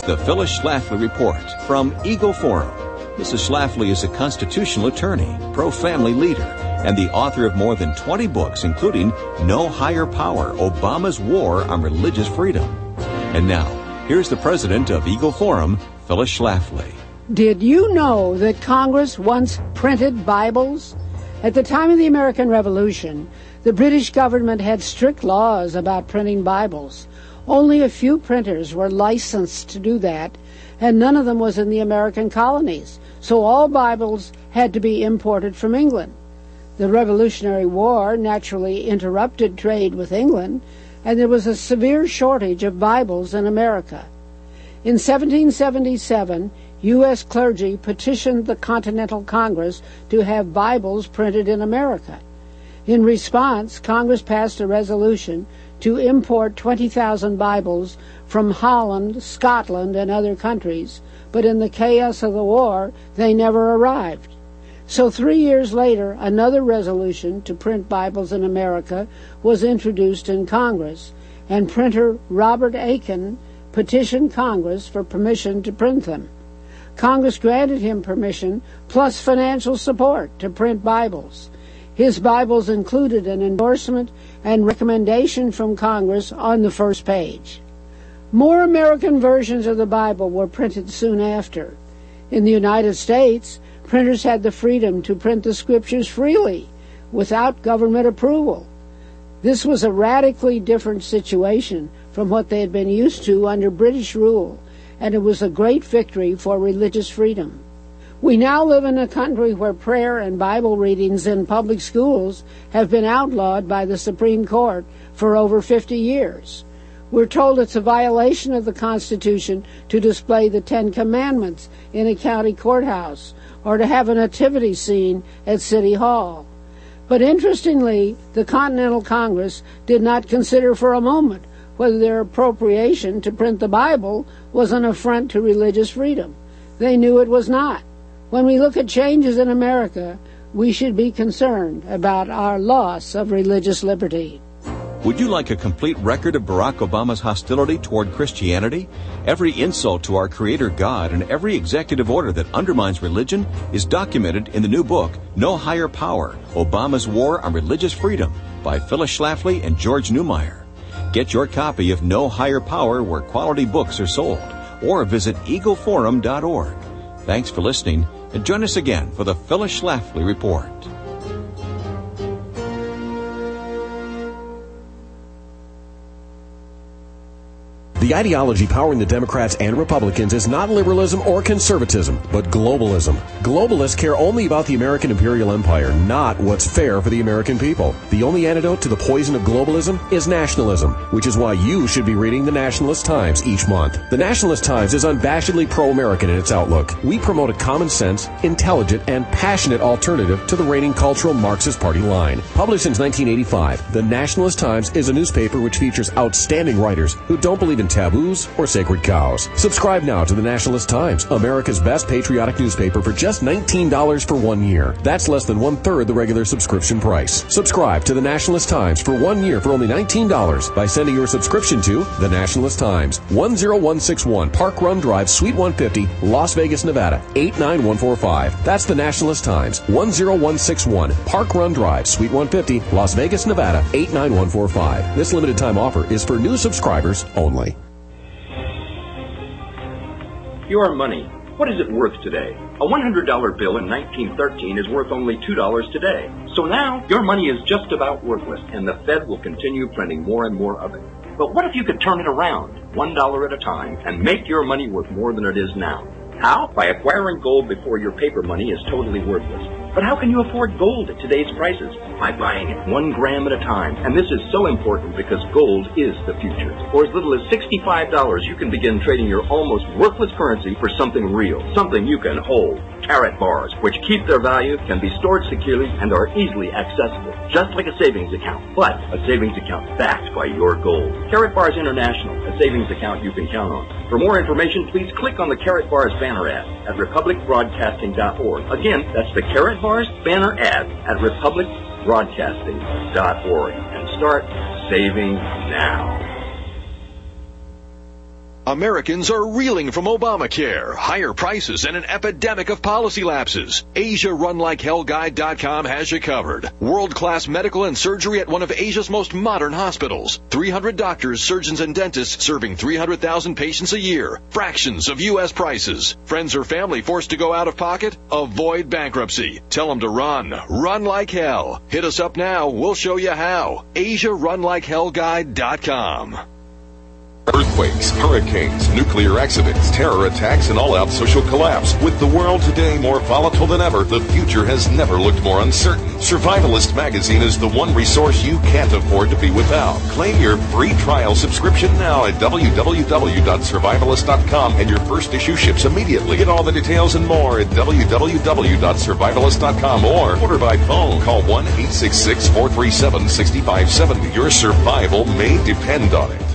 the Phyllis Schlafly Report from Eagle Forum. Mrs. Schlafly is a constitutional attorney, pro-family leader, and the author of more than 20 books, including No Higher Power, Obama's War on Religious Freedom. And now, here's the president of Eagle Forum, Phyllis Schlafly. Did you know that Congress once printed Bibles? At the time of the American Revolution, the British government had strict laws about printing Bibles. Only a few printers were licensed to do that, and none of them was in the American colonies, so all Bibles had to be imported from England. The Revolutionary War naturally interrupted trade with England, and there was a severe shortage of Bibles in America. In 1777, U.S. clergy petitioned the Continental Congress to have Bibles printed in America. In response, Congress passed a resolution to import 20,000 Bibles from Holland, Scotland, and other countries, but in the chaos of the war, they never arrived. So 3 years later, another resolution to print Bibles in America was introduced in Congress, and printer Robert Aiken petitioned Congress for permission to print them. Congress granted him permission, plus financial support, to print Bibles. His Bibles included an endorsement and recommendation from Congress on the first page. More American versions of the Bible were printed soon after. In the United States, printers had the freedom to print the Scriptures freely, without government approval. This was a radically different situation from what they had been used to under British rule, and it was a great victory for religious freedom. We now live in a country where prayer and Bible readings in public schools have been outlawed by the Supreme Court for over 50 years. We're told it's a violation of the Constitution to display the Ten Commandments in a county courthouse or to have a nativity scene at City Hall. But interestingly, the Continental Congress did not consider for a moment whether their appropriation to print the Bible was an affront to religious freedom. They knew it was not. When we look at changes in America, we should be concerned about our loss of religious liberty. Would you like a complete record of Barack Obama's hostility toward Christianity? Every insult to our Creator God and every executive order that undermines religion is documented in the new book, No Higher Power, Obama's War on Religious Freedom, by Phyllis Schlafly and George Newmeyer. Get your copy of No Higher Power where quality books are sold, or visit eagleforum.org. Thanks for listening, and join us again for the Phyllis Schlafly Report. The ideology powering the Democrats and Republicans is not liberalism or conservatism, but globalism. Globalists care only about the American imperial empire, not what's fair for the American people. The only antidote to the poison of globalism is nationalism, which is why you should be reading the Nationalist Times each month. The Nationalist Times is unabashedly pro-American in its outlook. We promote a common sense, intelligent, and passionate alternative to the reigning cultural Marxist party line. Published since 1985, the Nationalist Times is a newspaper which features outstanding writers who don't believe in taboos or sacred cows. Subscribe now to the Nationalist Times, America's best patriotic newspaper, for just $19 for 1 year. That's less than 1/3 the regular subscription price. Subscribe to the Nationalist Times for 1 year for only $19 by sending your subscription to the Nationalist Times, 10161 Park Run Drive, Suite 150, Las Vegas, Nevada, 89145. That's the Nationalist Times, 10161 Park Run Drive, Suite 150, Las Vegas, Nevada, 89145. This limited time offer is for new subscribers only. Your money. What is it worth today? A $100 bill in 1913 is worth only $2 today. So now, your money is just about worthless, and the Fed will continue printing more and more of it. But what if you could turn it around, $1 at a time, and make your money worth more than it is now? How? By acquiring gold before your paper money is totally worthless. But how can you afford gold at today's prices? By buying it 1 gram at a time. And this is so important because gold is the future. For as little as $65, you can begin trading your almost worthless currency for something real, something you can hold. Carrot bars, which keep their value, can be stored securely, and are easily accessible, just like a savings account. But a savings account backed by your gold. Carrot Bars International, a savings account you can count on. For more information, please click on the Carrot Bars banner ad at republicbroadcasting.org. Again, that's the Carrot Bars banner ad at republicbroadcasting.org. And start saving now. Americans are reeling from Obamacare, higher prices, and an epidemic of policy lapses. AsiaRunLikeHellGuide.com has you covered. World-class medical and surgery at one of Asia's most modern hospitals. 300 doctors, surgeons, and dentists serving 300,000 patients a year. Fractions of U.S. prices. Friends or family forced to go out of pocket? Avoid bankruptcy. Tell them to run. Run like hell. Hit us up now. We'll show you how. AsiaRunLikeHellGuide.com. Earthquakes, hurricanes, nuclear accidents, terror attacks, and all-out social collapse. With the world today more volatile than ever, the future has never looked more uncertain. Survivalist magazine is the one resource you can't afford to be without. Claim your free trial subscription now at www.survivalist.com, and your first issue ships immediately. Get all the details and more at www.survivalist.com or order by phone. Call 1-866-437-6570. Your survival may depend on it.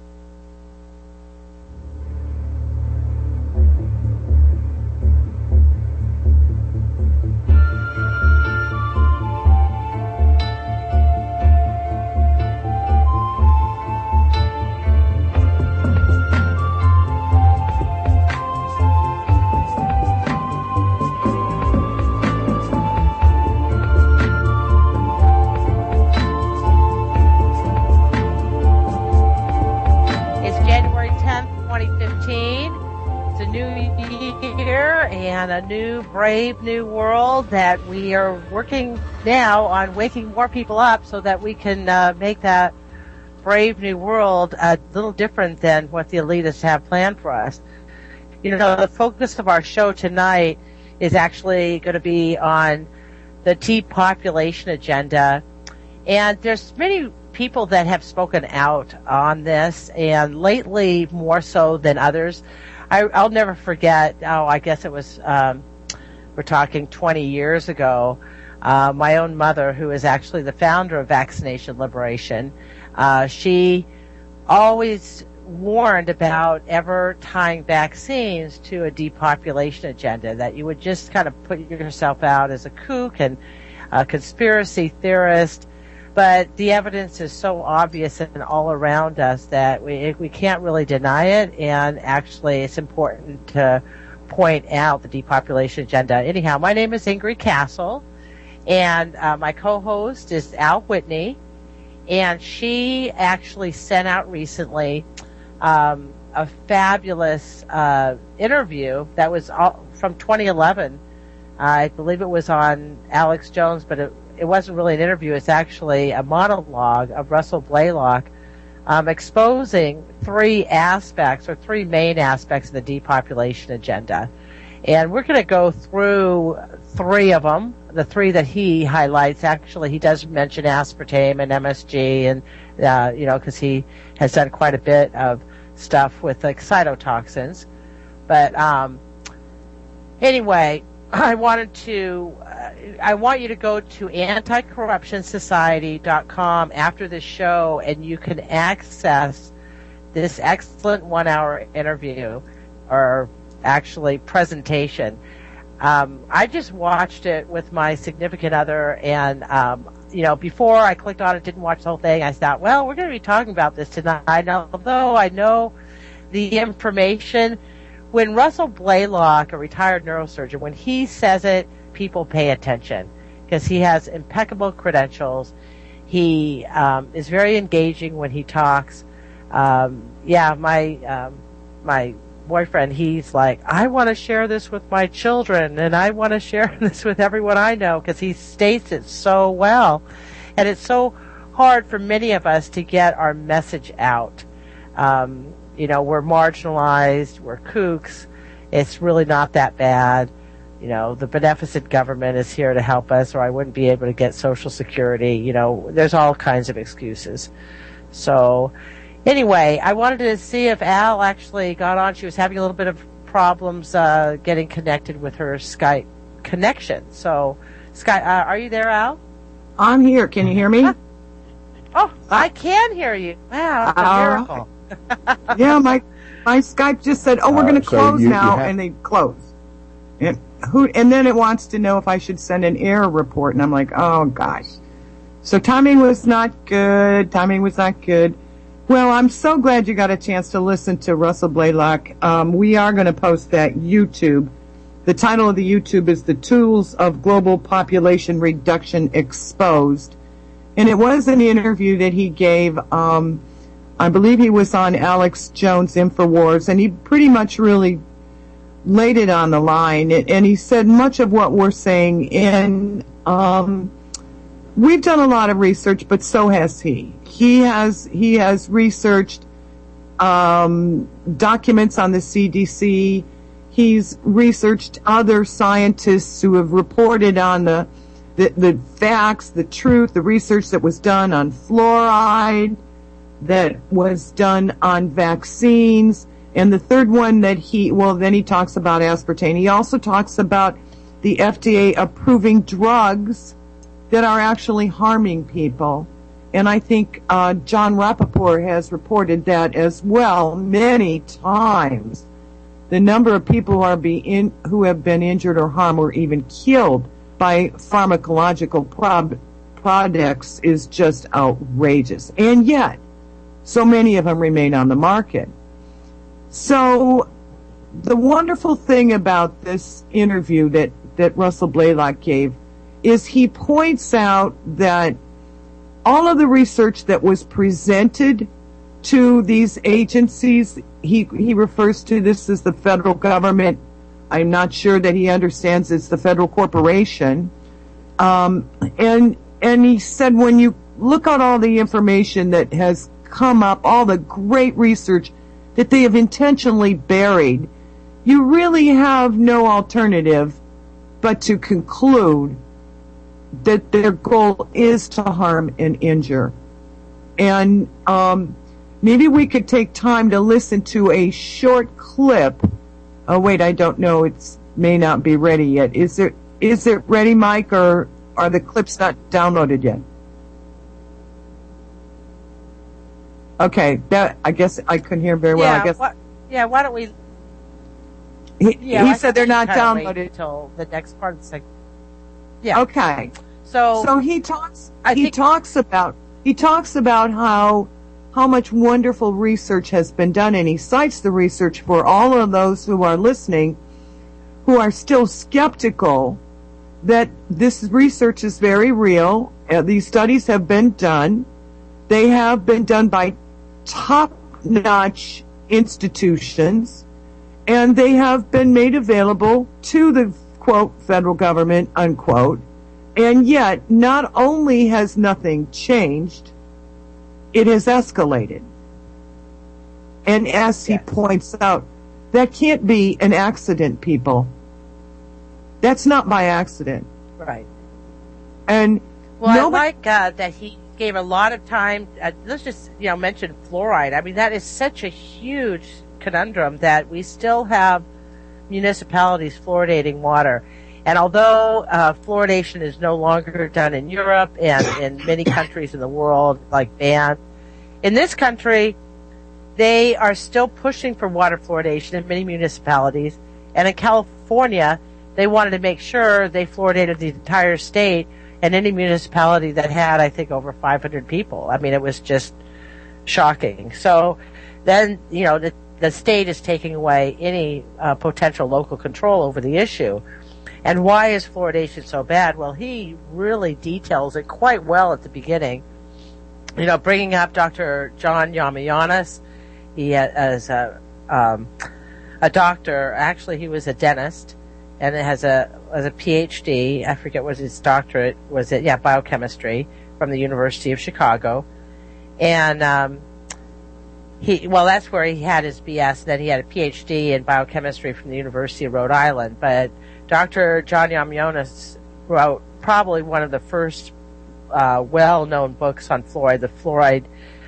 Brave new world that we are working now on waking more people up so that we can make that brave new world a little different than what the elitists have planned for us. You know, the focus of our show tonight is actually going to be on the depopulation agenda, and there's many people that have spoken out on this, and lately more so than others. I'll never forget, I guess it was we're talking 20 years ago, my own mother, who is actually the founder of Vaccination Liberation, she always warned about ever tying vaccines to a depopulation agenda, that you would just kind of put yourself out as a kook and a conspiracy theorist. But the evidence is so obvious and all around us that we can't really deny it, and actually it's important to point out the depopulation agenda. Anyhow, my name is Ingrid Castle, and my co-host is Al Whitney, and she actually sent out recently a fabulous interview that was from 2011. I believe it was on Alex Jones, but it wasn't really an interview. It's actually a monologue of Russell Blaylock exposing three main aspects of the depopulation agenda. And we're going to go through three of them, the three that he highlights. Actually, he does mention aspartame and MSG, and, because he has done quite a bit of stuff with like cytotoxins. But anyway, I want you to go to anticorruptionsociety.com after this show, and you can access this excellent 1-hour interview, or actually presentation. I just watched it with my significant other, and before I clicked on it, didn't watch the whole thing. I thought, well, we're going to be talking about this tonight. Although I know the information, when Russell Blaylock, a retired neurosurgeon, when he says it, people pay attention because he has impeccable credentials. He is very engaging when he talks. My boyfriend, he's like, I want to share this with my children, and I want to share this with everyone I know, because he states it so well. And it's so hard for many of us to get our message out. We're marginalized, we're kooks, it's really not that bad. The beneficent government is here to help us, or I wouldn't be able to get Social Security. There's all kinds of excuses. So anyway, I wanted to see if Al actually got on. She was having a little bit of problems getting connected with her Skype connection. So, are you there, Al? I'm here. Can you hear me? I can hear you. Wow, that's a miracle. Yeah, my Skype just said, we're going to close now, and they close. And then it wants to know if I should send an error report, and I'm like, oh gosh. So timing was not good. Well, I'm so glad you got a chance to listen to Russell Blaylock. We are going to post that YouTube. The title of the YouTube is The Tools of Global Population Reduction Exposed. And it was an interview that he gave, I believe he was on Alex Jones' InfoWars, and he pretty much really laid it on the line. And he said much of what we're saying we've done a lot of research, but so has he. He has researched documents on the CDC. He's researched other scientists who have reported on the facts, the truth, the research that was done on fluoride, that was done on vaccines. And the third one that then he talks about aspartame. He also talks about the FDA approving drugs that are actually harming people. And I think John Rappaport has reported that as well many times. The number of people who have been injured or harmed or even killed by pharmacological products is just outrageous. And yet, so many of them remain on the market. So the wonderful thing about this interview that Russell Blaylock gave is he points out that all of the research that was presented to these agencies, he refers to this as the federal government. I'm not sure that he understands it's the federal corporation. And he said when you look at all the information that has come up, all the great research that they have intentionally buried, you really have no alternative but to conclude that their goal is to harm and injure. And maybe we could take time to listen to a short clip. Oh, wait, I don't know. It may not be ready yet. Is it ready, Mike, or are the clips not downloaded yet? Okay, I guess I couldn't hear very well. Why don't we... He said they're not downloaded until the next part of the segment. Yeah. Okay. So he talks about how much wonderful research has been done, and he cites the research for all of those who are listening who are still skeptical that this research is very real. These studies have been done. They have been done by top-notch institutions, and they have been made available to the, quote, federal government, unquote. And yet, not only has nothing changed, it has escalated. And as he points out, that can't be an accident, people. That's not by accident. Right. And I like that he gave a lot of time. Let's just mention fluoride. I mean, that is such a huge conundrum that we still have municipalities fluoridating water. And although fluoridation is no longer done in Europe and in many countries in the world, like banned, in this country, they are still pushing for water fluoridation in many municipalities. And in California, they wanted to make sure they fluoridated the entire state and any municipality that had, I think, over 500 people. I mean, it was just shocking. So then, the state is taking away any potential local control over the issue. And why is fluoridation so bad? Well, he really details it quite well at the beginning. Bringing up Dr. John Yamayanis. He is a doctor. Actually, he was a dentist and has a PhD. I forget what his doctorate was. Biochemistry from the University of Chicago. And that's where he had his BS. And then he had a PhD in biochemistry from the University of Rhode Island. But Dr. John Yamayanis wrote probably one of the first well-known books on fluoride, the fluoride,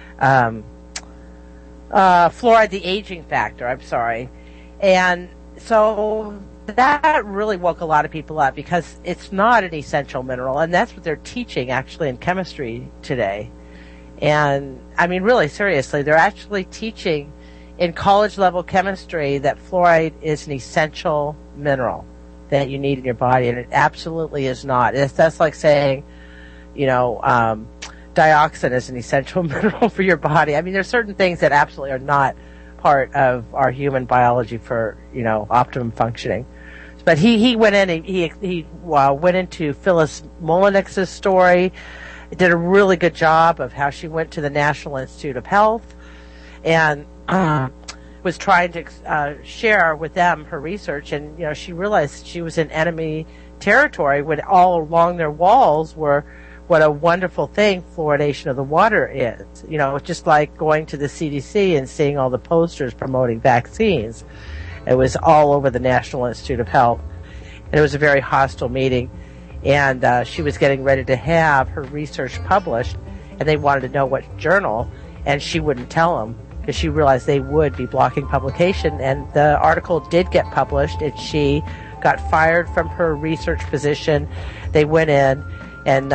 the aging factor. I'm sorry. And so that really woke a lot of people up because it's not an essential mineral, and that's what they're teaching actually in chemistry today. And I mean, really seriously, they're actually teaching in college-level chemistry that fluoride is an essential mineral that you need in your body, and it absolutely is not. That's like saying, dioxin is an essential mineral for your body. I mean, there's certain things that absolutely are not part of our human biology for, optimum functioning. But he went in and he went into Phyllis Molinick's story, did a really good job of how she went to the National Institute of Health and was trying to share with them her research. And, she realized she was in enemy territory when all along their walls were what a wonderful thing fluoridation of the water is. Just like going to the CDC and seeing all the posters promoting vaccines. It was all over the National Institute of Health. And it was a very hostile meeting. And she was getting ready to have her research published. And they wanted to know what journal. And she wouldn't tell them because she realized they would be blocking publication. And the article did get published. And she got fired from her research position. They went in and...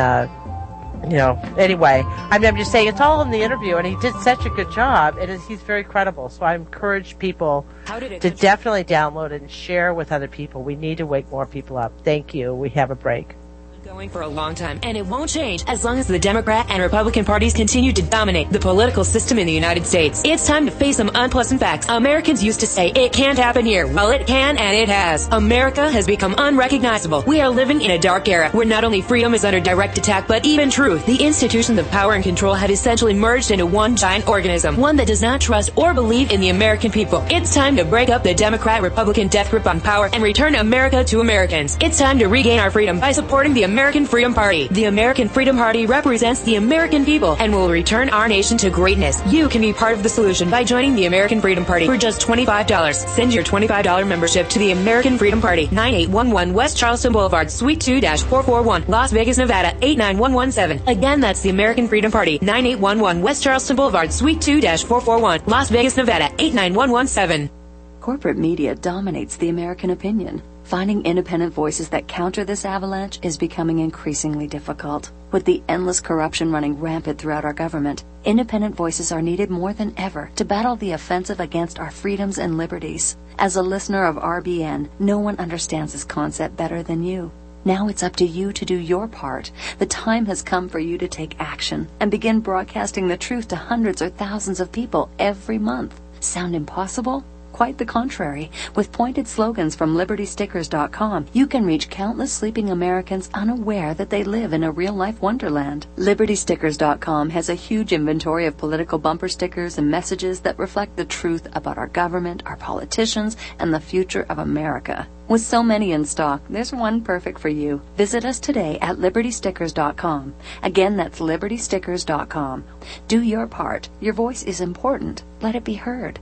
anyway, I'm just saying it's all in the interview, and he did such a good job. He's very credible, so I encourage people to definitely download it and share with other people. We need to wake more people up. Thank you. We have a break. Going for a long time, and it won't change as long as the Democrat and Republican parties continue to dominate the political system in the United States. It's time to face some unpleasant facts. Americans used to say, it can't happen here. Well, it can, and it has. America has become unrecognizable. We are living in a dark era where not only freedom is under direct attack, but even truth. The institutions of power and control have essentially merged into one giant organism, one that does not trust or believe in the American people. It's time to break up the Democrat-Republican death grip on power and return America to Americans. It's time to regain our freedom by supporting the American Freedom Party. The American Freedom Party represents the American people and will return our nation to greatness. You can be part of the solution by joining the American Freedom Party for just $25. Send your $25 membership to the American Freedom Party, 9811 West Charleston Boulevard, Suite 2-441, Las Vegas, Nevada, 89117. Again, that's the American Freedom Party, 9811 West Charleston Boulevard, Suite 2-441, Las Vegas, Nevada, 89117. Corporate media dominates the American opinion. Finding independent voices that counter this avalanche is becoming increasingly difficult. With the endless corruption running rampant throughout our government, independent voices are needed more than ever to battle the offensive against our freedoms and liberties. As a listener of RBN, no one understands this concept better than you. Now it's up to you to do your part. The time has come for you to take action and begin broadcasting the truth to hundreds or thousands of people every month. Sound impossible? Quite the contrary. With pointed slogans from LibertyStickers.com, you can reach countless sleeping Americans unaware that they live in a real-life wonderland. LibertyStickers.com has a huge inventory of political bumper stickers and messages that reflect the truth about our government, our politicians, and the future of America. With so many in stock, there's one perfect for you. Visit us today at LibertyStickers.com. Again, that's LibertyStickers.com. Do your part. Your voice is important. Let it be heard.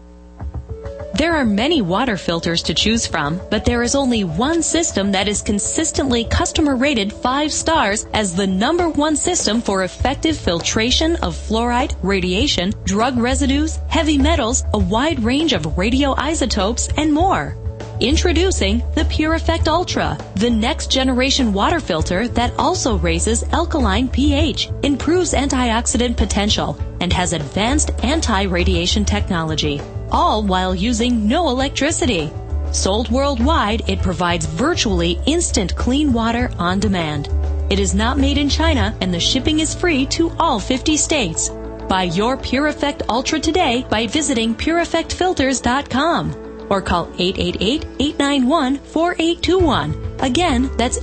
There are many water filters to choose from, but there is only one system that is consistently customer rated 5 stars as the #1 system for effective filtration of fluoride, radiation, drug residues, heavy metals, a wide range of radioisotopes, and more. Introducing the Pure Effect Ultra, the next generation water filter that also raises alkaline pH, improves antioxidant potential, and has advanced anti-radiation technology, all while using no electricity. Sold worldwide, it provides virtually instant clean water on demand. It is not made in China, and the shipping is free to all 50 states. Buy your Pure Effect Ultra today by visiting PureEffectFilters.com. or call 888-891-4821. Again, that's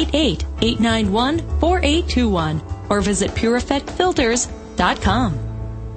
888-891-4821. Or visit PureEffectFilters.com.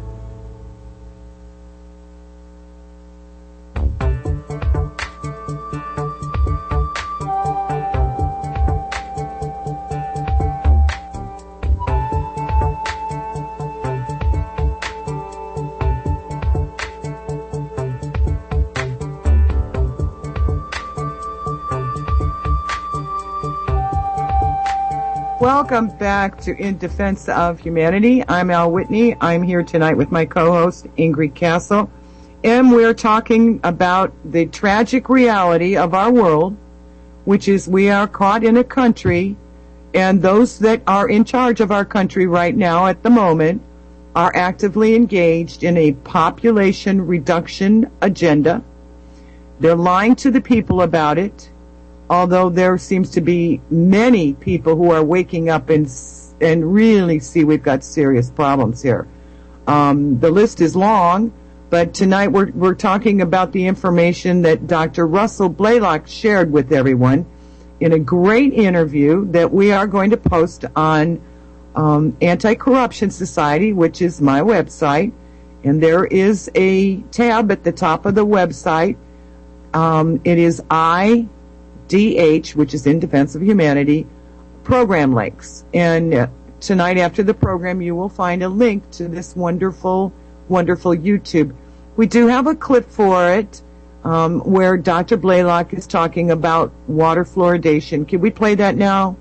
Welcome back to In Defense of Humanity. I'm Al Whitney. I'm here tonight with my co-host, Ingrid Castle. And we're talking about the tragic reality of our world, which is we are caught in a country, and those that are in charge of our country right now at the moment are actively engaged in a population reduction agenda. They're lying to the people about it. Although there seems to be many people who are waking up and and really see we've got serious problems here. The list is long, but tonight we're talking about the information that Dr. Russell Blaylock shared with everyone in a great interview that we are going to post on Anti-Corruption Society, which is my website. And there is a tab at the top of the website. It is IDH, which is In Defense of Humanity, program links. And tonight after the program, you will find a link to this wonderful, wonderful YouTube. We do have a clip for it where Dr. Blaylock is talking about water fluoridation. Can we play that now?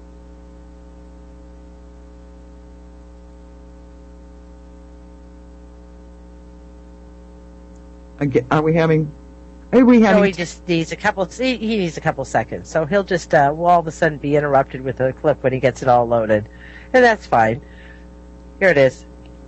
Are we having? No, he just needs a couple. He needs a couple seconds, so he'll just will all of a sudden be interrupted with a clip when he gets it all loaded, and that's fine. Here it is.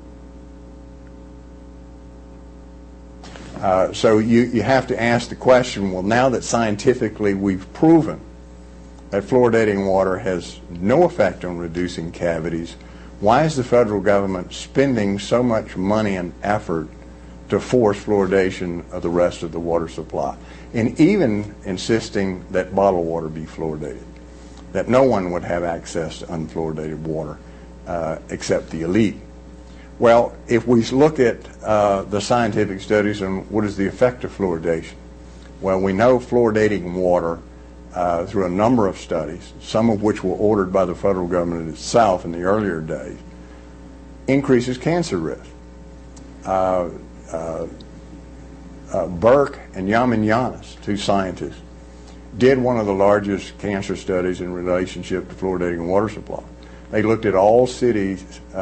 So you have to ask the question, well, now that scientifically we've proven that fluoridating water has no effect on reducing cavities, why is the federal government spending so much money and effort to force fluoridation of the rest of the water supply, and even insisting that bottled water be fluoridated, that no one would have access to unfluoridated water except the elite? Well, if we look at the scientific studies on what is the effect of fluoridation, well, we know fluoridating water through a number of studies, some of which were ordered by the federal government itself in the earlier days, increases cancer risk. Burke and Yamin, two scientists, did one of the largest cancer studies in relationship to fluoridating water supply. They looked at all cities,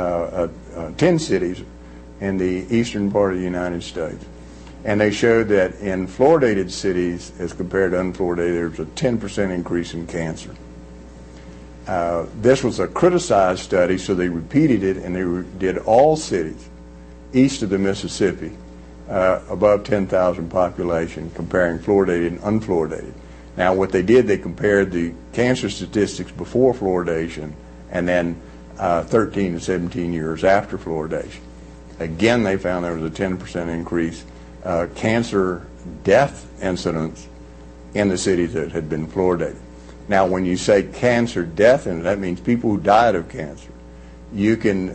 10 cities in the eastern part of the United States, and they showed that in fluoridated cities as compared to unfluoridated, there was a 10% increase in cancer. This was a criticized study, so they repeated it, and they did all cities east of the Mississippi, above 10,000 population, comparing fluoridated and unfluoridated. Now, what they did, they compared the cancer statistics before fluoridation and then 13 to 17 years after fluoridation. Again, they found there was a 10% increase cancer death incidence in the cities that had been fluoridated. Now, when you say cancer death, and that means people who died of cancer, you can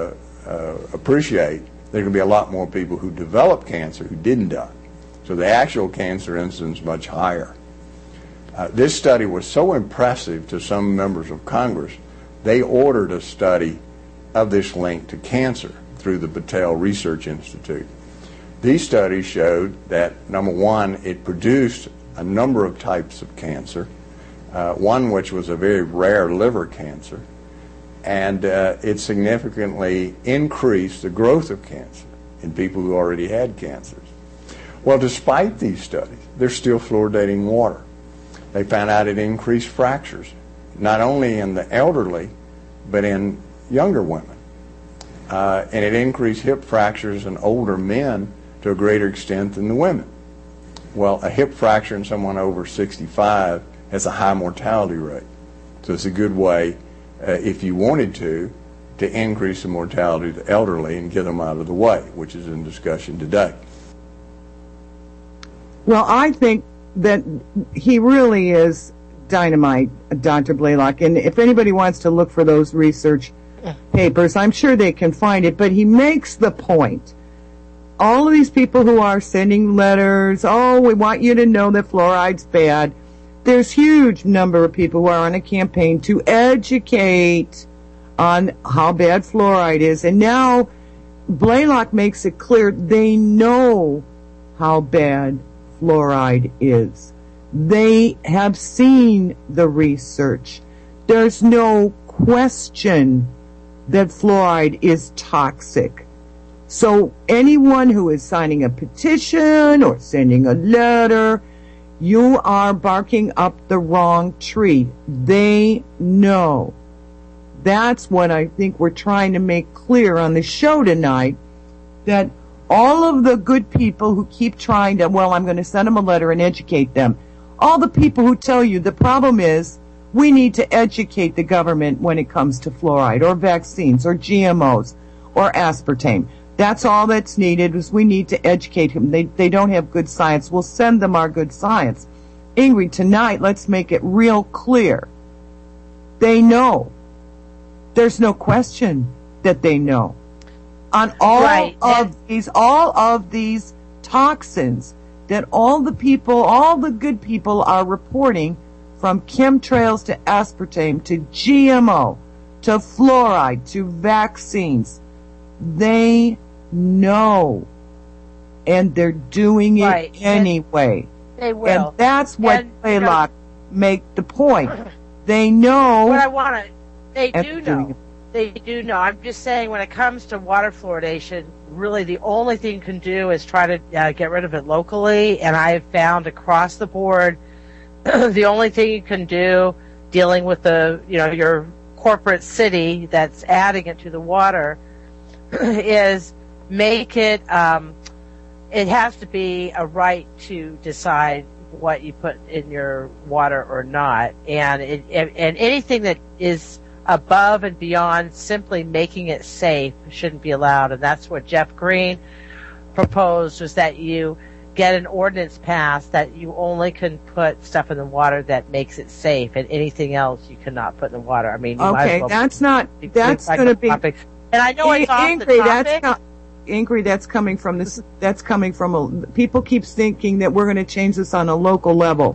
appreciate there are going to be a lot more people who develop cancer who didn't die. So the actual cancer incidence is much higher. This study was so impressive to some members of Congress, they ordered a study of this link to cancer through the Battelle Research Institute. These studies showed that, number one, it produced a number of types of cancer, one which was a very rare liver cancer, and it significantly increased the growth of cancer in people who already had cancers. Well, despite these studies, they're still fluoridating water. They found out it increased fractures, not only in the elderly, but in younger women. And it increased hip fractures in older men to a greater extent than the women. Well, a hip fracture in someone over 65 has a high mortality rate. So it's a good way, if you wanted to increase the mortality of the elderly and get them out of the way, which is in discussion today. Well, I think that he really is dynamite, Dr. Blaylock. And if anybody wants to look for those research papers, I'm sure they can find it. But he makes the point. All of these people who are sending letters, oh, we want you to know that fluoride's bad. There's huge number of people who are on a campaign to educate on how bad fluoride is. And now Blaylock makes it clear they know how bad fluoride is. They have seen the research. There's no question that fluoride is toxic. So anyone who is signing a petition or sending a letter, you are barking up the wrong tree. They know. That's what I think we're trying to make clear on the show tonight, that all of the good people who keep trying to, well, I'm going to send them a letter and educate them. All the people who tell you the problem is We need to educate the government when it comes to fluoride or vaccines or GMOs or aspartame. That's all that's needed is we need to educate them. They don't have good science. We'll send them our good science. Ingrid, tonight, let's make it real clear. They know. There's no question that they know. On all of these toxins that all the good people are reporting, from chemtrails to aspartame to GMO to fluoride to vaccines, they know, and they're doing it anyway. They will. And that's what Blaylock make the point. They know. What I want to, they do know. They do know. I'm just saying, when it comes to water fluoridation, really the only thing you can do is try to get rid of it locally. And I have found across the board, the only thing you can do, dealing with your corporate city that's adding it to the water, is make it. It has to be a right to decide what you put in your water or not, and anything that is above and beyond simply making it safe shouldn't be allowed. And that's what Jeff Green proposed, was that you get an ordinance passed that you only can put stuff in the water that makes it safe, and anything else you cannot put in the water. I mean, you might as well that's going to be. And I know it's off the topic. Ingrid, that's coming from this. That's coming from people keep thinking that we're going to change this on a local level.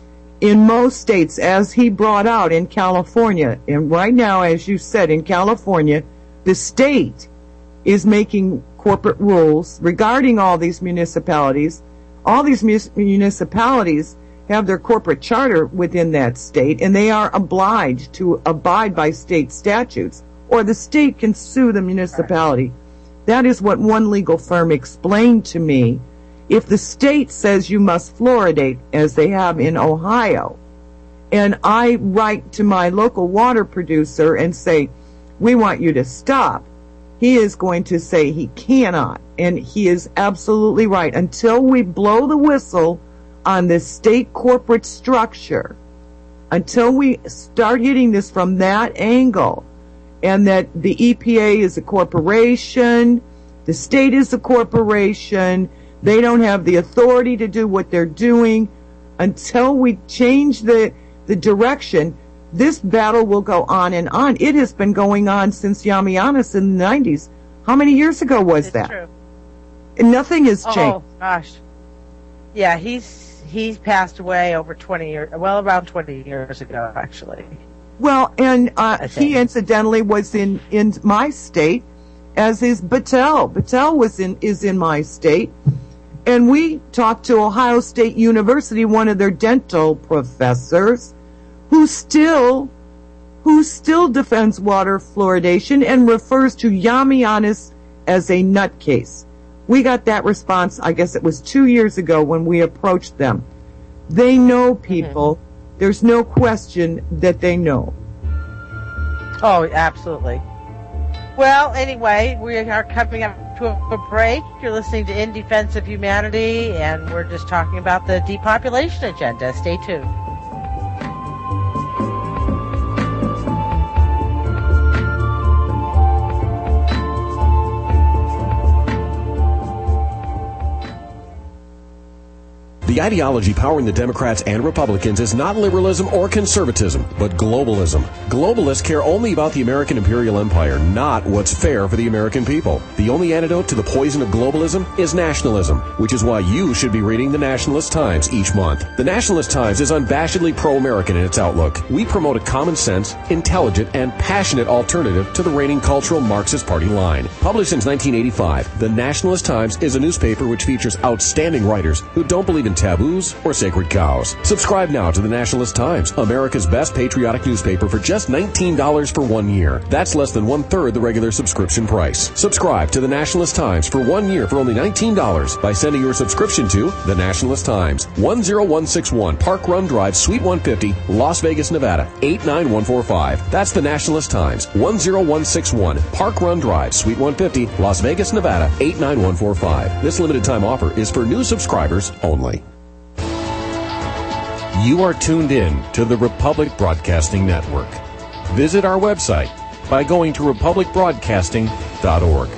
In most states, as he brought out in California, and right now, as you said, in California, the state is making corporate rules regarding all these municipalities. All these municipalities have their corporate charter within that state, and they are obliged to abide by state statutes, or the state can sue the municipality. That is what one legal firm explained to me. If the state says you must fluoridate, as they have in Ohio, and I write to my local water producer and say, we want you to stop, he is going to say he cannot. And he is absolutely right. Until we blow the whistle on this state corporate structure, until we start hitting this from that angle, and that the EPA is a corporation, the state is a corporation, they don't have the authority to do what they're doing. Until we change the direction, this battle will go on and on. It has been going on since Yamianis in the 90s. How many years ago was that? True. And nothing has changed. Oh, gosh. Yeah, he's passed away over 20 years, well, around 20 years ago, actually. Well, and he incidentally was in my state, as is Battelle. Battelle is in my state. And we talked to Ohio State University, one of their dental professors, who still defends water fluoridation and refers to Yamianis as a nutcase. We got that response, I guess it was 2 years ago when we approached them. They know, people. Mm-hmm. There's no question that they know. Oh, absolutely. Well, anyway, we are coming up to a break. You're listening to In Defense of Humanity, and we're just talking about the depopulation agenda. Stay tuned. The ideology powering the Democrats and Republicans is not liberalism or conservatism, but globalism. Globalists care only about the American imperial empire, not what's fair for the American people. The only antidote to the poison of globalism is nationalism, which is why you should be reading the Nationalist Times each month. The Nationalist Times is unabashedly pro-American in its outlook. We promote a common sense, intelligent, and passionate alternative to the reigning cultural Marxist party line. Published since 1985, the Nationalist Times is a newspaper which features outstanding writers who don't believe in taboos or sacred cows. Subscribe now to the Nationalist Times, America's best patriotic newspaper, for just $19 for 1 year. That's less than 1/3 the regular subscription price. Subscribe to the Nationalist Times for 1 year for only $19 by sending your subscription to the Nationalist Times, 10161 Park Run Drive, Suite 150, Las Vegas, Nevada, 89145. That's the Nationalist Times, 10161 Park Run Drive, Suite 150, Las Vegas, Nevada, 89145. This limited time offer is for new subscribers only. You are tuned in to the Republic Broadcasting Network. Visit our website by going to republicbroadcasting.org.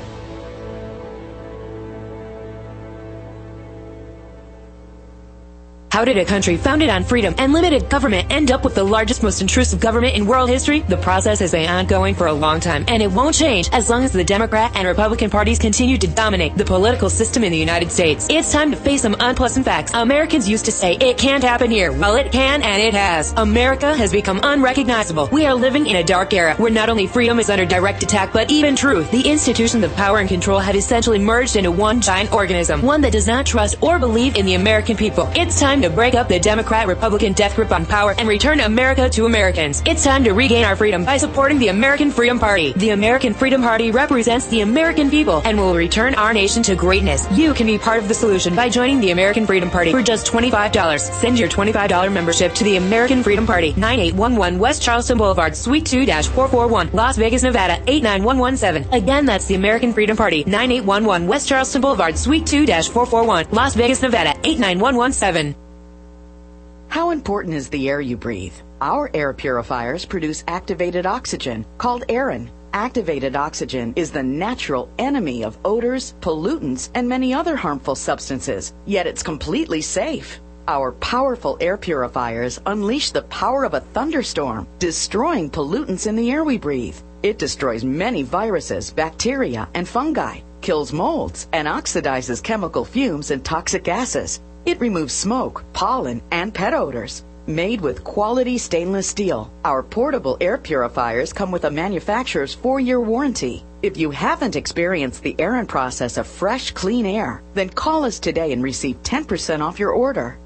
How did a country founded on freedom and limited government end up with the largest, most intrusive government in world history? The process has been ongoing for a long time, and it won't change as long as the Democrat and Republican parties continue to dominate the political system in the United States. It's time to face some unpleasant facts. Americans used to say, it can't happen here. Well, it can, and it has. America has become unrecognizable. We are living in a dark era where not only freedom is under direct attack, but even truth. The institutions of power and control have essentially merged into one giant organism, one that does not trust or believe in the American people. It's time to break up the Democrat-Republican death grip on power and return America to Americans. It's time to regain our freedom by supporting the American Freedom Party. The American Freedom Party represents the American people and will return our nation to greatness. You can be part of the solution by joining the American Freedom Party for just $25. Send your $25 membership to the American Freedom Party, 9811 West Charleston Boulevard, Suite 2-441, Las Vegas, Nevada, 89117. Again, that's the American Freedom Party, 9811 West Charleston Boulevard, Suite 2-441, Las Vegas, Nevada, 89117. How important is the air you breathe? Our air purifiers produce activated oxygen, called Aerin. Activated oxygen is the natural enemy of odors, pollutants, and many other harmful substances, yet it's completely safe. Our powerful air purifiers unleash the power of a thunderstorm, destroying pollutants in the air we breathe. It destroys many viruses, bacteria, and fungi, kills molds, and oxidizes chemical fumes and toxic gases. It removes smoke, pollen, and pet odors. Made with quality stainless steel, our portable air purifiers come with a manufacturer's 4-year warranty. If you haven't experienced the Aerin process of fresh, clean air, then call us today and receive 10% off your order.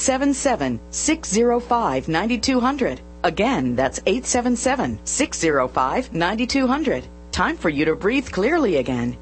877-605-9200. Again, that's 877-605-9200. Time for you to breathe clearly again.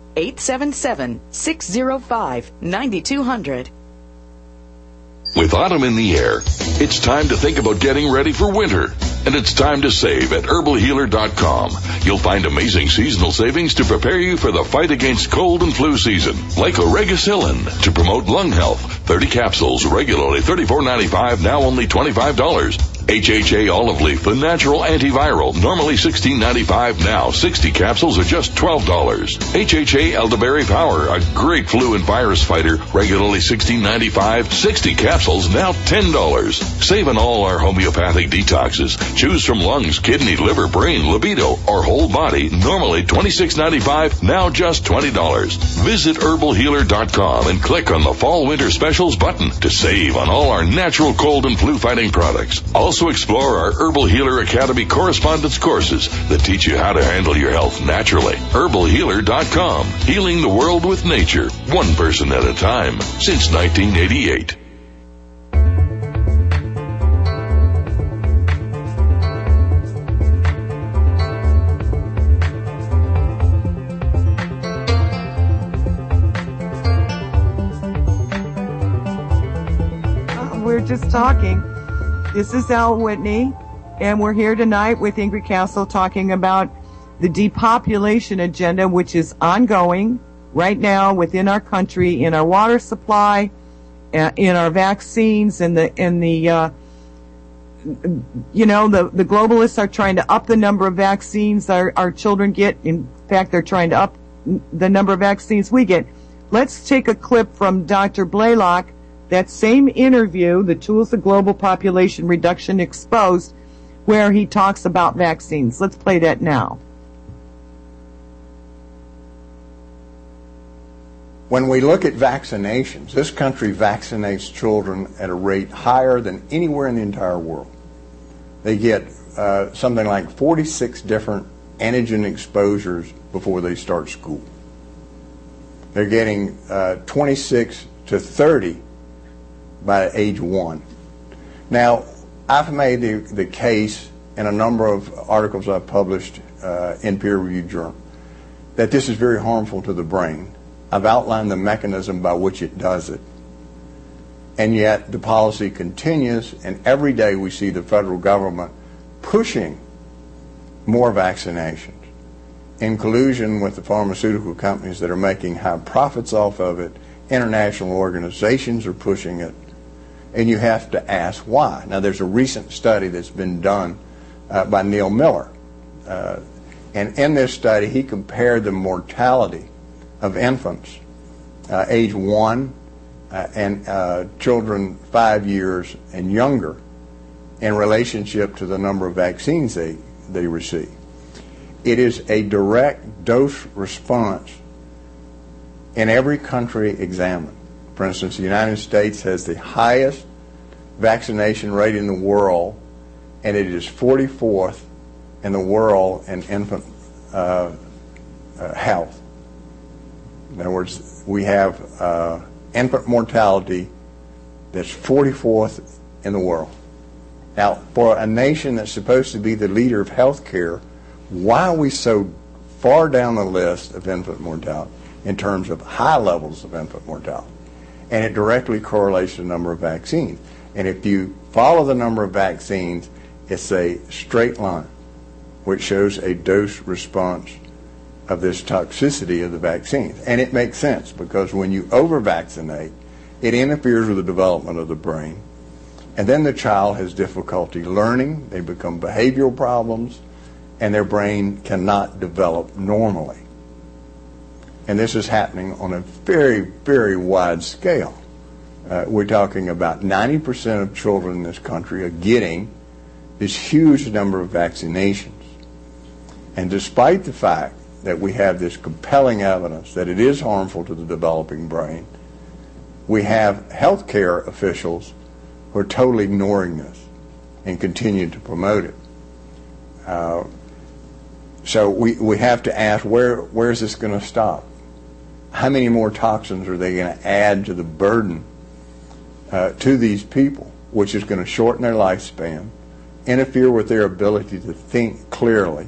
877-605-9200. With autumn in the air, it's time to think about getting ready for winter. And it's time to save at herbalhealer.com. You'll find amazing seasonal savings to prepare you for the fight against cold and flu season. Like Oregacillin to promote lung health. 30 capsules, regularly $34.95, now only $25. HHA Olive Leaf, the natural antiviral, normally $16.95, now 60 capsules are just $12. HHA Elderberry Power, a great flu and virus fighter, regularly $16.95, 60 capsules, now $10. Save on all our homeopathic detoxes. Choose from lungs, kidney, liver, brain, libido, or whole body, normally $26.95, now just $20. Visit herbalhealer.com and click on the Fall Winter Specials button to save on all our natural cold and flu fighting products. Also explore our Herbal Healer Academy correspondence courses that teach you how to handle your health naturally. herbalhealer.com, healing the world with nature, one person at a time, since 1988. We're just talking. This is Al Whitney, and we're here tonight with Ingrid Castle talking about the depopulation agenda, which is ongoing right now within our country, in our water supply, in our vaccines, and the globalists are trying to up the number of vaccines our children get. In fact, they're trying to up the number of vaccines we get. Let's take a clip from Dr. Blaylock. That same interview, The Tools of Global Population Reduction Exposed, where he talks about vaccines. Let's play that now. When we look at vaccinations, this country vaccinates children at a rate higher than anywhere in the entire world. They get something like 46 different antigen exposures before they start school. They're getting 26 to 30 by age 1. Now, I've made the case in a number of articles I've published in peer-reviewed journal that this is very harmful to the brain. I've outlined the mechanism by which it does it. And yet the policy continues, and every day we see the federal government pushing more vaccinations in collusion with the pharmaceutical companies that are making high profits off of it. International organizations are pushing it. and you have to ask why. Now, there's a recent study that's been done by Neil Miller, and in this study, he compared the mortality of infants age 1 and children 5 years and younger in relationship to the number of vaccines they receive. It is a direct dose response in every country examined. For instance, the United States has the highest vaccination rate in the world, and it is 44th in the world in infant health. In other words, we have infant mortality that's 44th in the world. Now, for a nation that's supposed to be the leader of health care, why are we so far down the list of infant mortality in terms of high levels of infant mortality? And it directly correlates to the number of vaccines. And if you follow the number of vaccines, it's a straight line, which shows a dose response of this toxicity of the vaccines. And it makes sense, because when you over-vaccinate, it interferes with the development of the brain. And then the child has difficulty learning, they become behavioral problems, and their brain cannot develop normally. And this is happening on a very, very wide scale. We're talking about 90% of children in this country are getting this huge number of vaccinations. And despite the fact that we have this compelling evidence that it is harmful to the developing brain, we have healthcare officials who are totally ignoring this and continue to promote it. So we have to ask, where is this going to stop? How many more toxins are they going to add to the burden to these people, which is going to shorten their lifespan, interfere with their ability to think clearly?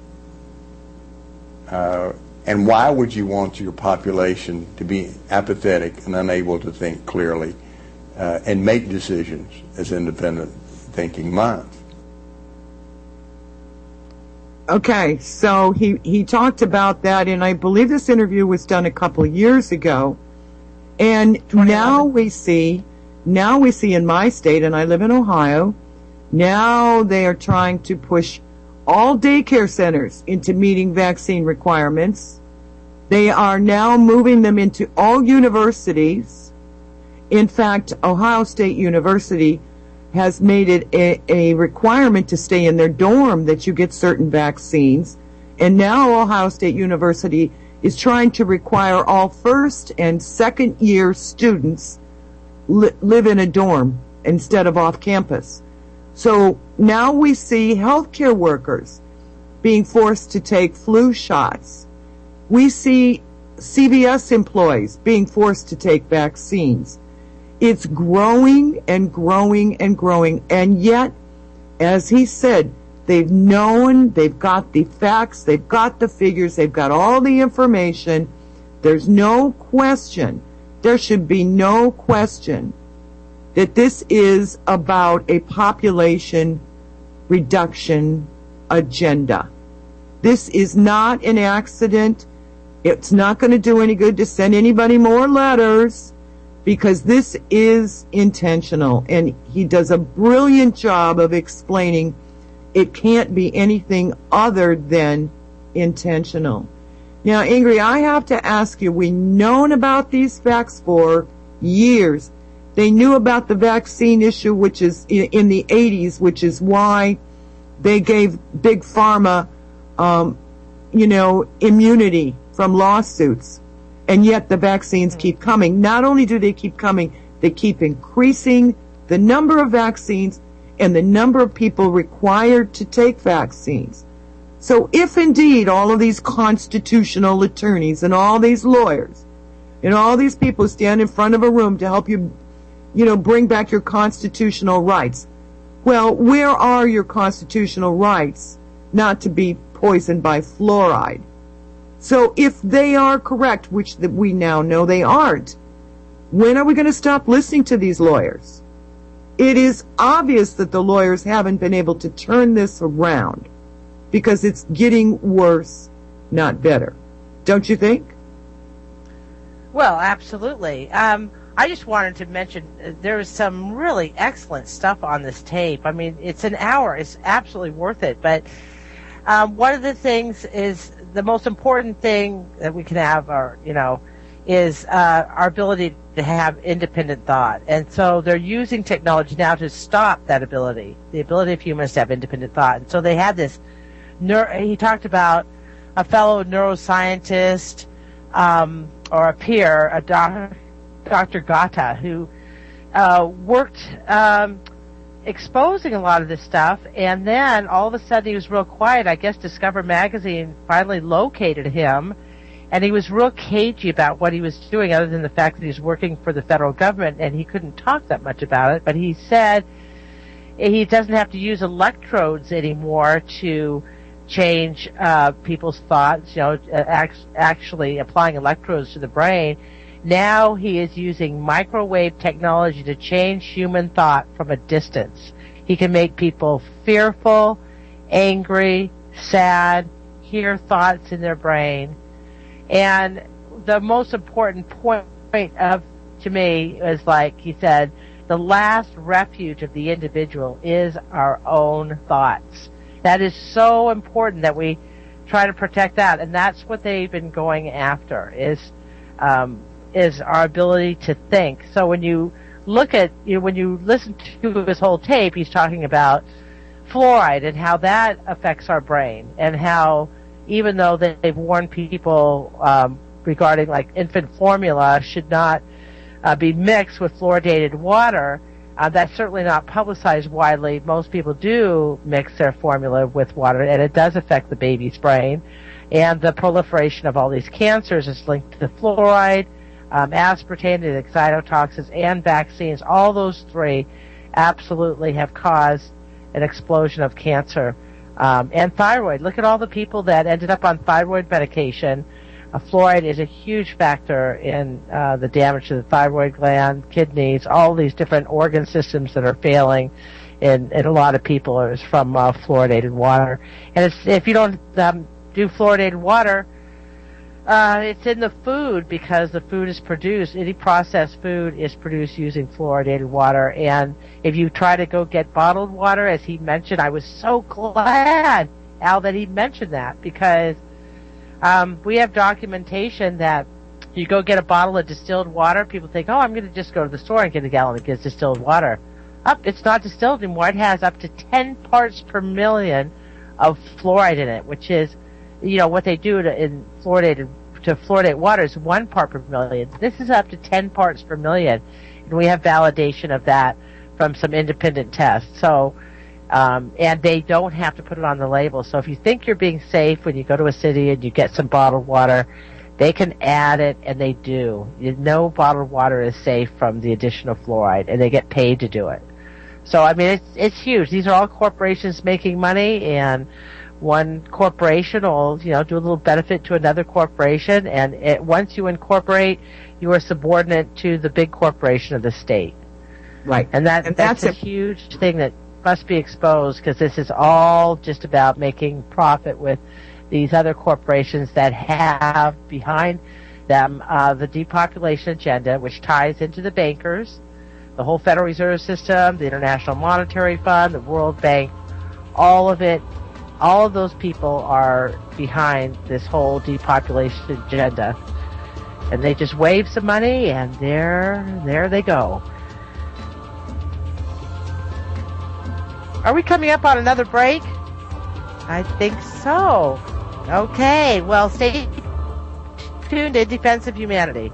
And why would you want your population to be apathetic and unable to think clearly and make decisions as independent thinking minds? Okay, so he talked about that, and I believe this interview was done a couple of years ago. And now we see in my state, and I live in Ohio, now they are trying to push all daycare centers into meeting vaccine requirements. They are now moving them into all universities. In fact, Ohio State University has made it a requirement to stay in their dorm that you get certain vaccines. And now Ohio State University is trying to require all first and second year students live in a dorm instead of off campus. So now we see healthcare workers being forced to take flu shots. We see CVS employees being forced to take vaccines. It's growing and growing and growing. And yet, as he said, they've known, they've got the facts, they've got the figures, they've got all the information. There's no question, there should be no question that this is about a population reduction agenda. This is not an accident. It's not going to do any good to send anybody more letters, because this is intentional. And he does a brilliant job of explaining it can't be anything other than intentional. Now, Ingrid, I have to ask you, we've known about these facts for years. They knew about the vaccine issue, which is in the 80s, which is why they gave Big Pharma, immunity from lawsuits. And yet the vaccines keep coming. Not only do they keep coming, they keep increasing the number of vaccines and the number of people required to take vaccines. So if indeed all of these constitutional attorneys and all these lawyers and all these people stand in front of a room to help you, bring back your constitutional rights, well, where are your constitutional rights not to be poisoned by fluoride? So if they are correct, which we now know they aren't, when are we going to stop listening to these lawyers? It is obvious that the lawyers haven't been able to turn this around, because it's getting worse, not better. Don't you think? Well, absolutely. I just wanted to mention there was some really excellent stuff on this tape. I mean, it's an hour. It's absolutely worth it. But one of the things is the most important thing that we can have, is our ability to have independent thought. And so they're using technology now to stop that ability, the ability of humans to have independent thought. And so they had this, he talked about a fellow neuroscientist or a peer, Dr. Gata, who worked exposing a lot of this stuff, and then all of a sudden he was real quiet. I guess Discover Magazine finally located him, and he was real cagey about what he was doing, other than the fact that he was working for the federal government, and he couldn't talk that much about it. But he said he doesn't have to use electrodes anymore to change people's thoughts, actually applying electrodes to the brain. Now he is using microwave technology to change human thought from a distance. He can make people fearful, angry, sad, hear thoughts in their brain. And the most important point to me is, like he said, the last refuge of the individual is our own thoughts. That is so important that we try to protect that, and that's what they've been going after, is our ability to think. So when you look at, when you listen to his whole tape, he's talking about fluoride and how that affects our brain, and how even though they've warned people regarding like infant formula should not be mixed with fluoridated water, that's certainly not publicized widely. Most people do mix their formula with water, and it does affect the baby's brain. And the proliferation of all these cancers is linked to fluoride, aspartame, and excitotoxins, and vaccines. All those three absolutely have caused an explosion of cancer. And thyroid. Look at all the people that ended up on thyroid medication. Fluoride is a huge factor in the damage to the thyroid gland, kidneys, all these different organ systems that are failing in a lot of people is from fluoridated water. And if you don't do fluoridated water, it's in the food, because the food is produced, any processed food is produced using fluoridated water. And if you try to go get bottled water, as he mentioned, I was so glad, Al, that he mentioned that, because we have documentation that you go get a bottle of distilled water, people think, oh, I'm going to just go to the store and get a gallon of distilled water. It's not distilled anymore. It has up to 10 parts per million of fluoride in it, which is, what they do to fluoridate water is 1 part per million. This is up to 10 parts per million, and we have validation of that from some independent tests. So, and they don't have to put it on the label. So if you think you're being safe when you go to a city and you get some bottled water, they can add it, and they do. No bottled water is safe from the addition of fluoride, and they get paid to do it. So, I mean, it's huge. These are all corporations making money, and one corporation will, do a little benefit to another corporation, and once you incorporate, you are subordinate to the big corporation of the state. Right. And that's a huge thing that must be exposed, because this is all just about making profit with these other corporations that have behind them the depopulation agenda, which ties into the bankers, the whole Federal Reserve System, the International Monetary Fund, the World Bank, all of it. All of those people are behind this whole depopulation agenda. And they just wave some money, and there they go. Are we coming up on another break? I think so. Okay, well, stay tuned in Defense of Humanity.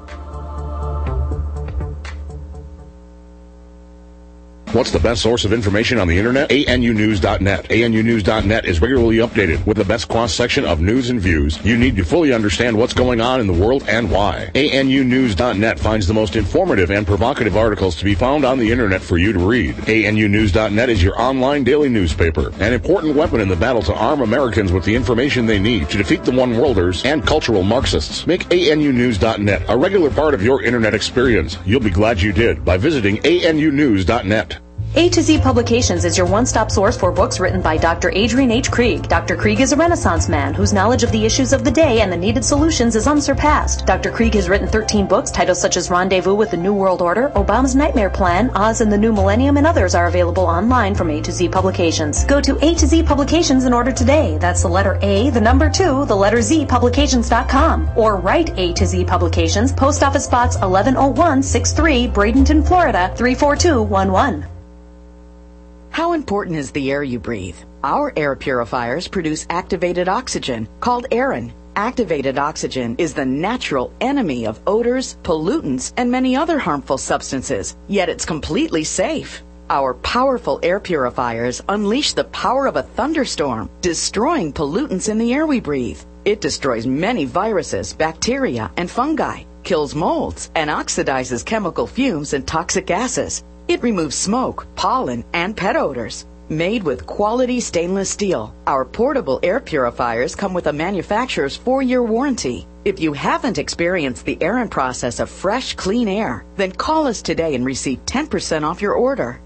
What's the best source of information on the internet? ANUnews.net. ANUnews.net is regularly updated with the best cross-section of news and views you need to fully understand what's going on in the world and why. ANUnews.net finds the most informative and provocative articles to be found on the internet for you to read. ANUnews.net is your online daily newspaper, an important weapon in the battle to arm Americans with the information they need to defeat the one-worlders and cultural Marxists. Make ANUnews.net a regular part of your internet experience. You'll be glad you did by visiting ANUnews.net. A to Z Publications is your one-stop source for books written by Dr. Adrian H. Krieg. Dr. Krieg is a Renaissance man whose knowledge of the issues of the day and the needed solutions is unsurpassed. Dr. Krieg has written 13 books, titles such as Rendezvous with the New World Order, Obama's Nightmare Plan, Oz and the New Millennium, and others are available online from A to Z Publications. Go to A to Z Publications and order today. That's the letter A, the number 2, the letter Z, publications.com. Or write A to Z Publications, Post Office Box 110163, Bradenton, Florida 34211. How important is the air you breathe? Our air purifiers produce activated oxygen, called Aerin. Activated oxygen is the natural enemy of odors, pollutants, and many other harmful substances, yet it's completely safe. Our powerful air purifiers unleash the power of a thunderstorm, destroying pollutants in the air we breathe. It destroys many viruses, bacteria, and fungi, kills molds, and oxidizes chemical fumes and toxic gases. It removes smoke, pollen, and pet odors. Made with quality stainless steel, our portable air purifiers come with a manufacturer's 4-year warranty. If you haven't experienced the Aerin process of fresh, clean air, then call us today and receive 10% off your order.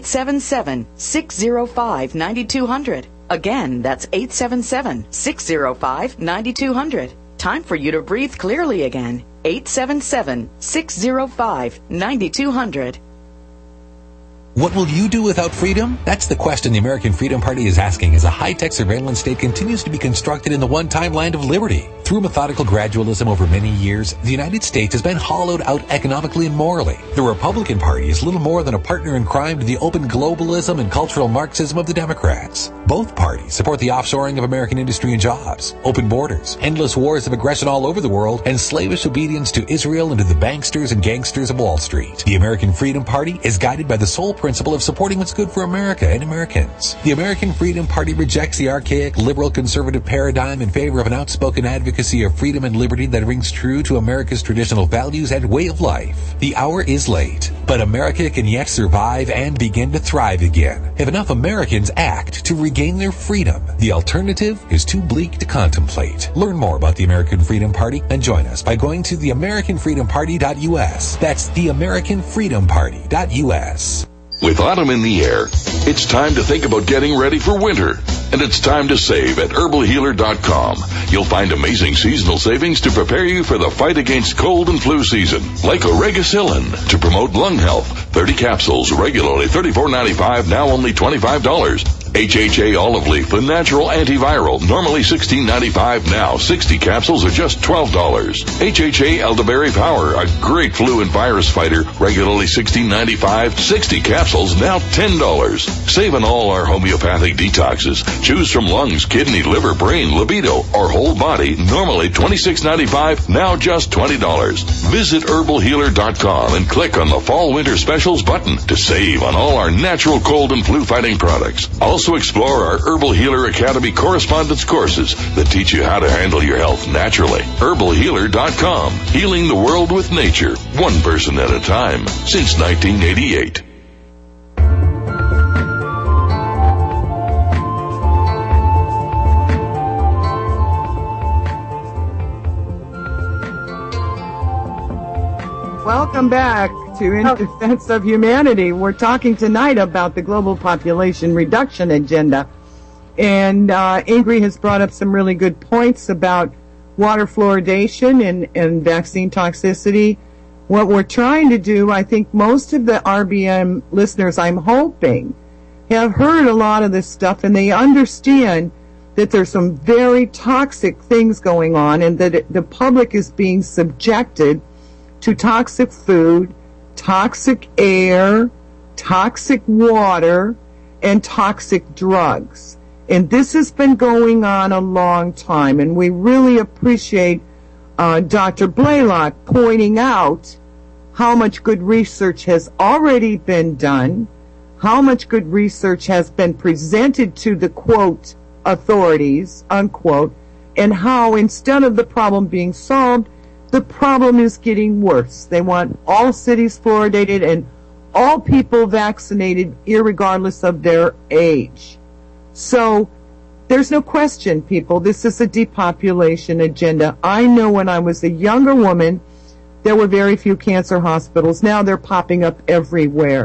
877-605-9200. Again, that's 877-605-9200. Time for you to breathe clearly again. 877-605-9200. What will you do without freedom? That's the question the American Freedom Party is asking as a high-tech surveillance state continues to be constructed in the one-time land of liberty. Through methodical gradualism over many years, the United States has been hollowed out economically and morally. The Republican Party is little more than a partner in crime to the open globalism and cultural Marxism of the Democrats. Both parties support the offshoring of American industry and jobs, open borders, endless wars of aggression all over the world, and slavish obedience to Israel and to the banksters and gangsters of Wall Street. The American Freedom Party is guided by the sole principle of supporting what's good for America and Americans. The American Freedom Party rejects the archaic liberal conservative paradigm in favor of an outspoken advocacy of freedom and liberty that rings true to America's traditional values and way of life. The hour is late, but America can yet survive and begin to thrive again if enough Americans act to regain their freedom. The alternative is too bleak to contemplate. Learn more about the American Freedom Party and join us by going to theamericanfreedomparty.us. That's theamericanfreedomparty.us. With autumn in the air, it's time to think about getting ready for winter. And it's time to save at herbalhealer.com. You'll find amazing seasonal savings to prepare you for the fight against cold and flu season. Like Oregacillin to promote lung health. 30 capsules, regularly $34.95, now only $25. HHA Olive Leaf, the natural antiviral, normally $16.95, now 60 capsules are just $12. HHA Elderberry Power, a great flu and virus fighter, regularly $16.95, 60 capsules, now $10. Save on all our homeopathic detoxes. Choose from lungs, kidney, liver, brain, libido, or whole body, normally $26.95, now just $20. Visit herbalhealer.com and click on the Fall Winter Specials button to save on all our natural cold and flu fighting products. Also explore our Herbal Healer Academy correspondence courses that teach you how to handle your health naturally. herbalhealer.com, healing the world with nature, one person at a time, since 1988. Welcome back to In Defense of Humanity. We're talking tonight about the global population reduction agenda. And Ingrid has brought up some really good points about water fluoridation and vaccine toxicity. What we're trying to do, I think most of the RBM listeners, I'm hoping, have heard a lot of this stuff and they understand that there's some very toxic things going on and that the public is being subjected to toxic food, toxic air, toxic water, and toxic drugs. And this has been going on a long time, and we really appreciate Dr. Blaylock pointing out how much good research has already been done, how much good research has been presented to the, quote, authorities, unquote, and how instead of the problem being solved, the problem is getting worse. They want all cities fluoridated and all people vaccinated irregardless of their age. So there's no question, people, this is a depopulation agenda. I know when I was a younger woman, there were very few cancer hospitals. Now they're popping up everywhere.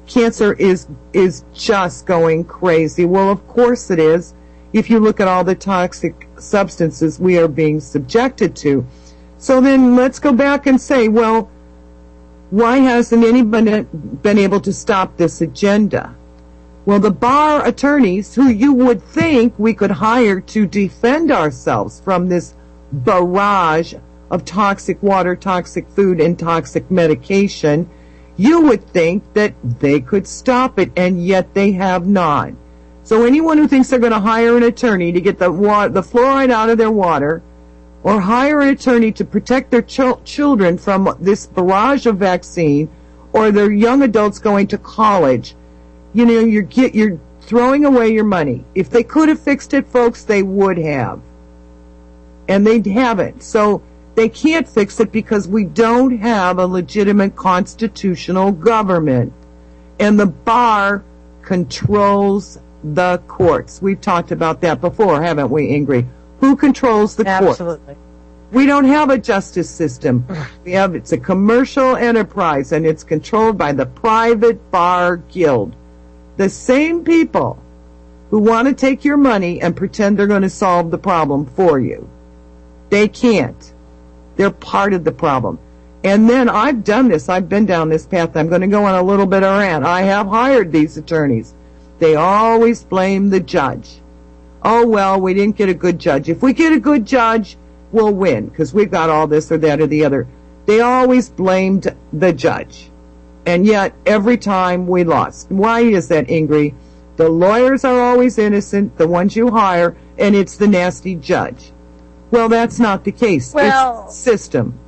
cancer is just going crazy. Well, of course it is. If you look at all the toxic substances we are being subjected to. So then let's go back and say, well, why hasn't anybody been able to stop this agenda? Well, the bar attorneys who you would think we could hire to defend ourselves from this barrage of toxic water, toxic food, and toxic medication, you would think that they could stop it, and yet they have not. So anyone who thinks they're going to hire an attorney to get the fluoride out of their water, or hire an attorney to protect their children from this barrage of vaccine, or their young adults going to college, you know, you're throwing away your money. If they could have fixed it, folks, they would have. And they haven't. So they can't fix it because we don't have a legitimate constitutional government. And the bar controls the courts. We've talked about that before, haven't we, Ingrid? Who controls the courts? Absolutely. We don't have a justice system. It's a commercial enterprise, and it's controlled by the private bar guild. The same people who want to take your money and pretend they're going to solve the problem for you. They can't. They're part of the problem. And then I've done this. I've been down this path. I'm going to go on a little bit of a rant. I have hired these attorneys. They always blame the judge. Oh, well, we didn't get a good judge. If we get a good judge, we'll win because we've got all this or that or the other. They always blamed the judge. And yet, every time we lost. Why is that, Ingrid? The lawyers are always innocent, the ones you hire, and it's the nasty judge. Well, that's not the case. Well, it's the system.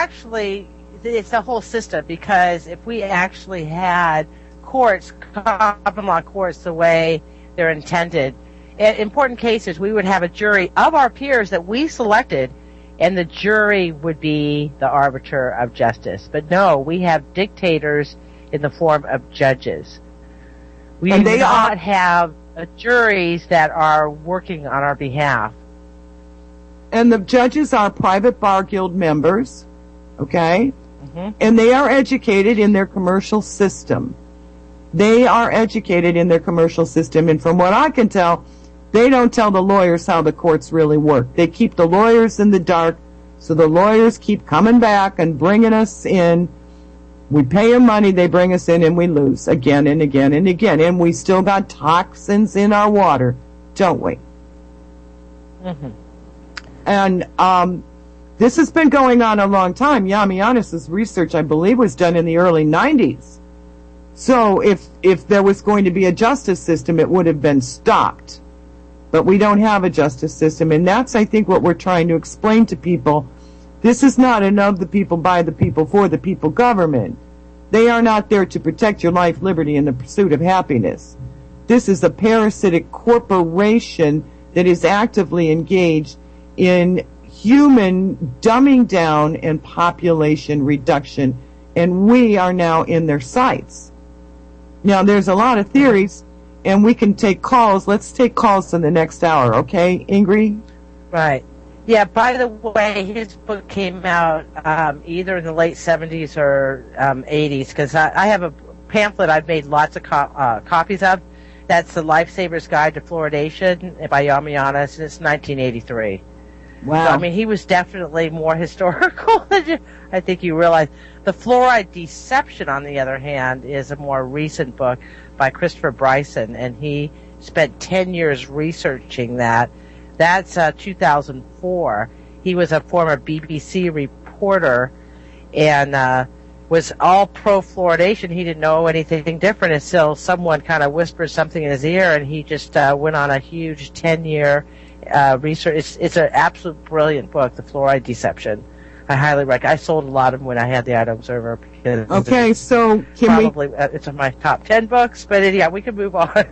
It's the whole system, because if we actually had courts, common law courts, the way they're intended, in important cases, we would have a jury of our peers that we selected, and the jury would be the arbiter of justice. But no, we have dictators in the form of judges. We do not have juries that are working on our behalf. And the judges are private bar guild members, okay? Mm-hmm. And they are educated in their commercial system. They are educated in their commercial system. And from what I can tell, they don't tell the lawyers how the courts really work. They keep the lawyers in the dark, so the lawyers keep coming back and bringing us in. We pay them money, they bring us in, and we lose again and again and again. And we still got toxins in our water, don't we? Mm-hmm. And this has been going on a long time. Yamianis's research, I believe, was done in the early 90s. So if there was going to be a justice system, it would have been stopped. But we don't have a justice system, and that's, I think, what we're trying to explain to people. This is not an of the people, by the people, for the people government. They are not there to protect your life, liberty, and the pursuit of happiness. This is a parasitic corporation that is actively engaged in human dumbing down and population reduction, and we are now in their sights. Now, there's a lot of theories, and we can take calls. Let's take calls in the next hour, okay, Ingrid? Right. Yeah, by the way, his book came out either in the late 70s or 80s, because I have a pamphlet I've made lots of copies of. That's The Lifesaver's Guide to Fluoridation by Yamianis, and it's 1983. Wow. So, I mean, he was definitely more historical than I think you realize. The Fluoride Deception, on the other hand, is a more recent book by Christopher Bryson, and he spent 10 years researching that. That's 2004. He was a former BBC reporter and was all pro-fluoridation. He didn't know anything different until someone kind of whispered something in his ear, and he just went on a huge 10-year research. It's an absolute brilliant book, The Fluoride Deception. I highly recommend. I sold a lot of them when I had the Idaho Observer. Okay, so it's in my top 10 books, but yeah, we can move on.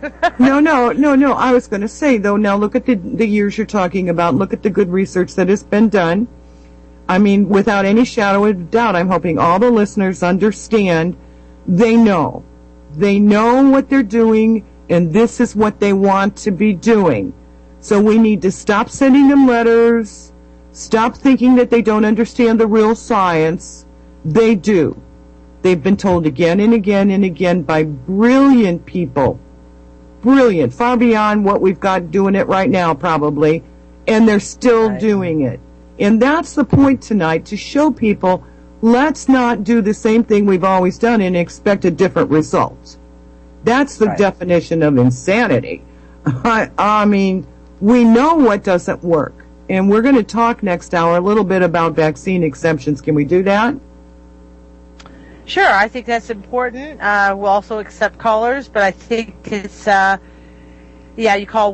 No. I was going to say, though, now look at the years you're talking about. Look at the good research that has been done. I mean, without any shadow of doubt, I'm hoping all the listeners understand they know. They know what they're doing, and this is what they want to be doing. So we need to stop sending them letters, stop thinking that they don't understand the real science. They do. They've been told again and again and again by brilliant people. Brilliant, far beyond what we've got doing it right now probably, and they're still doing it. And that's the point tonight, to show people, let's not do the same thing we've always done and expect a different result. That's the definition of insanity. I mean, we know what doesn't work. And we're going to talk next hour a little bit about vaccine exemptions. Can we do that? Sure, I think that's important. We'll also accept callers, but I think it's, you call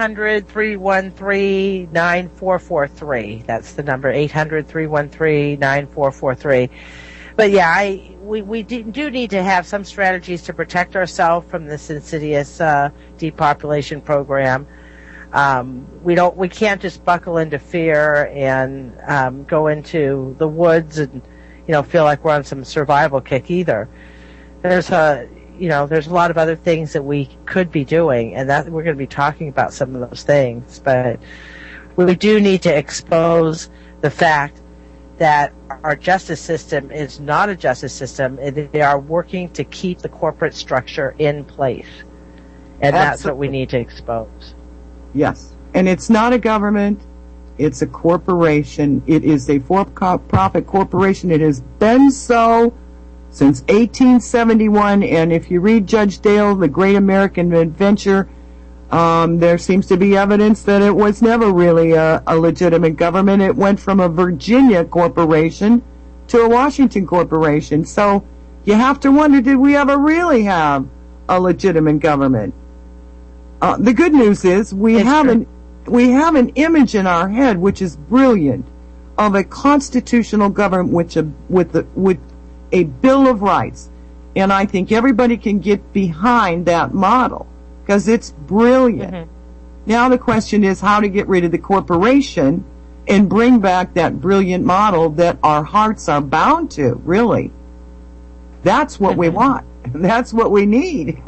1-800-313-9443. That's the number, 800-313-9443. But yeah, we do need to have some strategies to protect ourselves from this insidious depopulation program. We can't just buckle into fear and go into the woods and feel like we're on some survival kick either. There's a lot of other things that we could be doing, and that we're going to be talking about some of those things. But we do need to expose the fact that our justice system is not a justice system, and they are working to keep the corporate structure in place. And that's what we need to expose. Yes. And it's not a government. It's a corporation. It is a for-profit corporation. It has been so since 1871. And if you read Judge Dale, The Great American Adventure, there seems to be evidence that it was never really a legitimate government. It went from a Virginia corporation to a Washington corporation. So you have to wonder, did we ever really have a legitimate government? The good news is we have an image in our head, which is brilliant, of a constitutional government with a Bill of Rights. And I think everybody can get behind that model because it's brilliant. Mm-hmm. Now the question is how to get rid of the corporation and bring back that brilliant model that our hearts are bound to, really. That's what we want. That's what we need.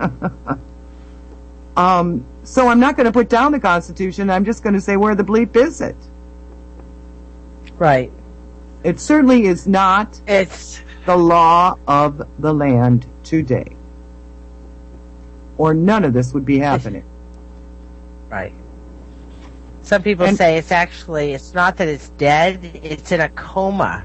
So I'm not going to put down the Constitution. I'm just going to say, where the bleep is it? Right. It certainly is not the law of the land today. Or none of this would be happening. Right. Some people say it's not that it's dead, it's in a coma.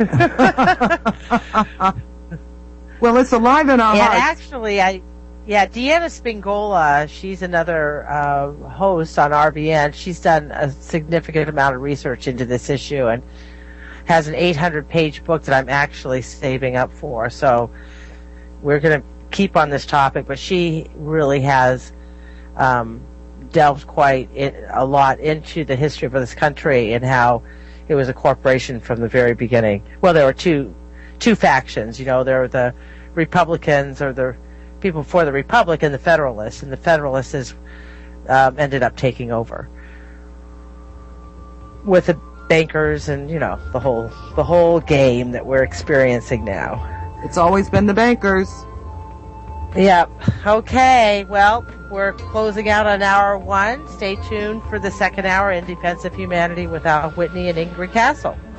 Well, it's alive in our hearts. And actually, Deanna Spingola, she's another host on RBN. She's done a significant amount of research into this issue and has an 800-page book that I'm actually saving up for. So we're going to keep on this topic, but she really has delved quite a lot into the history of this country and how it was a corporation from the very beginning. Well, there were two factions. There were the Republicans, or the people for the Republic, and the Federalists, and the Federalists ended up taking over with the bankers and the whole game that we're experiencing now. It's always been the bankers. Yep. Okay. Well, we're closing out on hour 1. Stay tuned for the second hour in Defense of Humanity with Al Whitney and Ingrid Castle.